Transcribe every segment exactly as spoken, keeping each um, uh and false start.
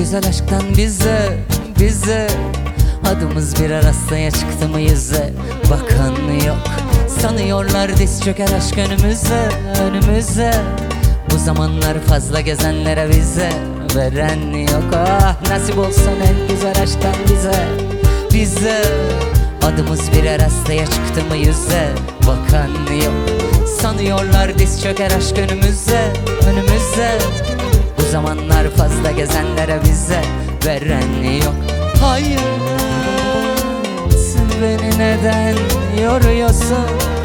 güzel aşktan bize, bize adımız birer hastaya çıktı mı yüze bakan yok. Sanıyorlar diz çöker aşk önümüze, önümüze. Bu zamanlar fazla gezenlere vize veren yok. Ah nasip olsun en güzel aşktan bize, bize adımız birer hastaya çıktı mı yüze bakan yok. Sanıyorlar diz çöker aşk önümüze, önümüze. Bu zamanlar fazla gezenlere vize veren yok. Hayır, beni neden yoruyorsun?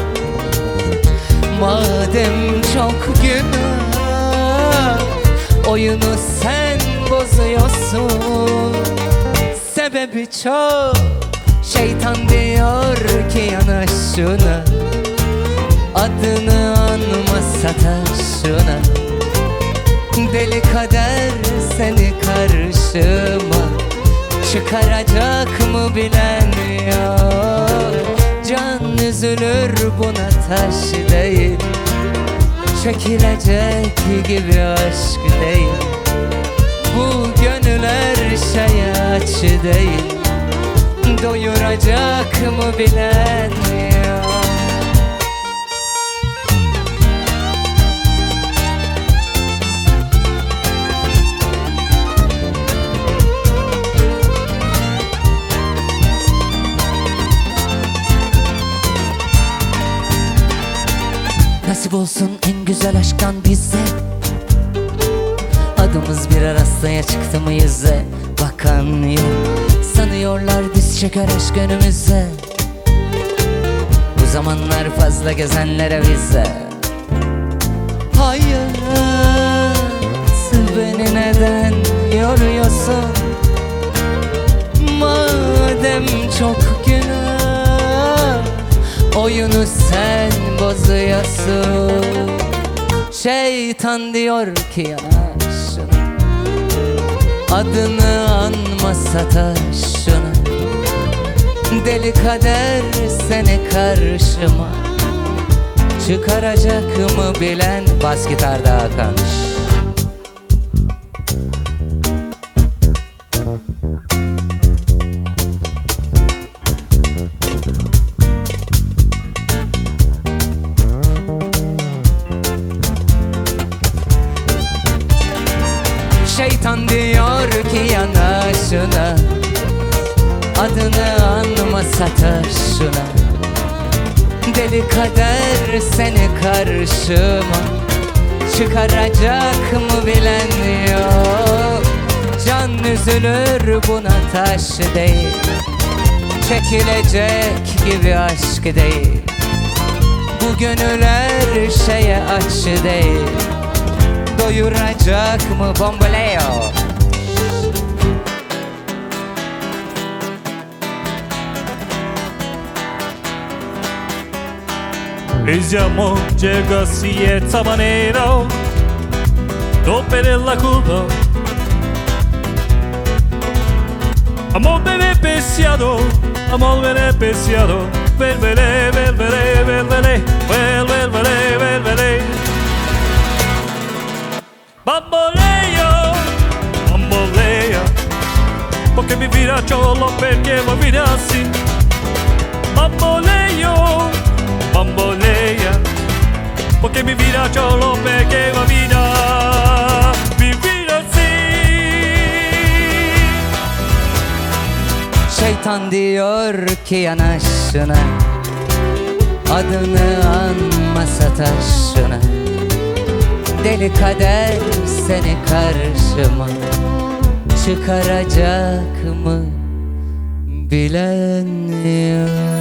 Madem çok günah, oyunu sen bozuyorsun. Sebebi çok, şeytan diyor ki yanaş şuna, adını anma sataşına. Deli kader seni karşıma çıkaracak mı bilen yok. Can üzülür buna taş değil, çekilecek gibi aşk değil. Bu gönül her şeye aç değil, doyuracak mı bilen yok. Nasip olsun en güzel aşktan bize, adımız birer hastaya çıktı mı yüze bakan yok. Sanıyorlar diz çeker aşk önümüze, bu zamanlar fazla gezenlere vize. Hayat beni neden yoruyorsun? Madem çok günah, oyunu sen bozuyorsun. Şeytan diyor ki yanaş şuna, adını anma sataşına. Deli kader seni karşıma çıkaracak mı bilen. Bas gitarda Hakan. Şeytan diyor ki yanaşına, adını anma sataşına. Deli kader seni karşıma çıkaracak mı bilen yok. Can üzülür buna taş değil, çekilecek gibi aşk değil. Bu gönül her şeye aç değil, doyuracak mı bomboleo? Ese amor llega así esta manera, no perder la culpa. Amor bebé preciado, amor bebé preciado. Vuelvele, vuelvele, vuelvele, vuelvele, vuelvele. Bamboleo, bambolea, porque mi vida solo perché la vida así. Bamboleo, bambolea, porque mi vida solo perché la vida vivir así. Şeytan diyor ki yanaşına, adını anma sataşına. Deli kader seni karşıma çıkaracak mı bilen yok.